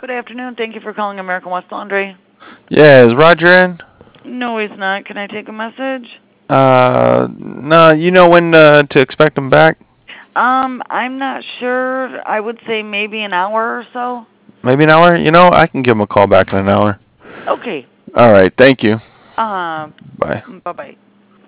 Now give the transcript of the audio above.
Good afternoon. Thank you for calling American West Laundry. Yeah, is Roger in? No, he's not. Can I take a message? No, you know when to expect him back? I'm not sure. I would say maybe an hour or so. Maybe an hour? You know, I can give him a call back in an hour. Okay. All right, thank you. Uh, Bye. bye-bye.